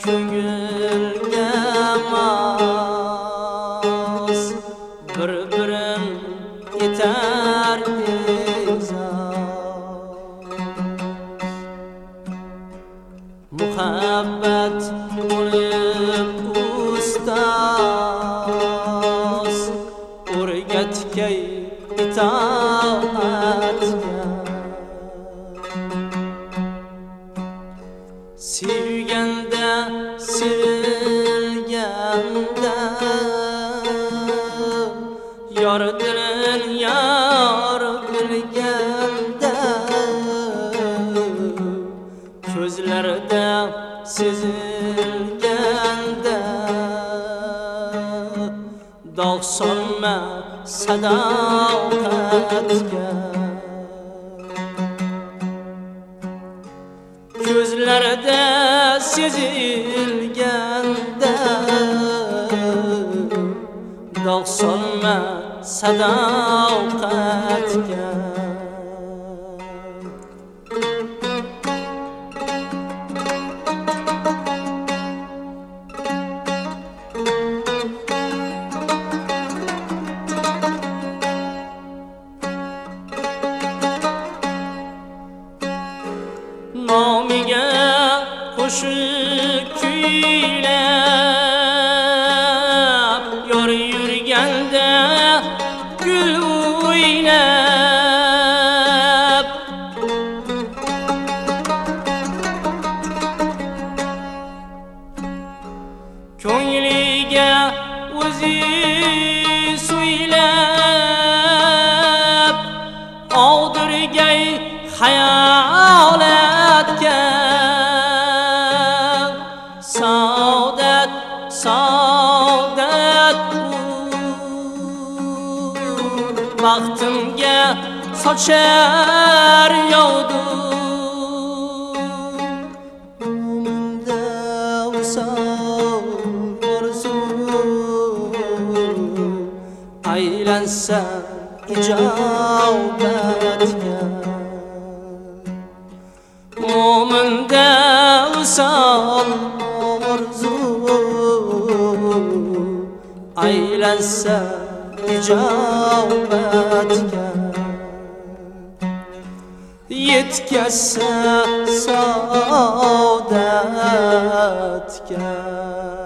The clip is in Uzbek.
ko'ngilga mos bir-birin yetar muhabbat bo'lib ustoz o'rgatgay itoatga sevganda sevilganda yor dilin yor bilganda ko'zlarida sezilganda dog' solma sadoqatga ko'zlarida sezilganda dog' solma sadoqatga nomiga qo'shiq kuylab yor yurganda gul o'ynab ko'ngliga o'zi so'ylab og'dirgay hayolatga saodat saodat baxtimga sochar yog'du umumda visol orzu aylansa ijobatga mo'minda visol orzu aylansa ijobatga yetkazsa saodatga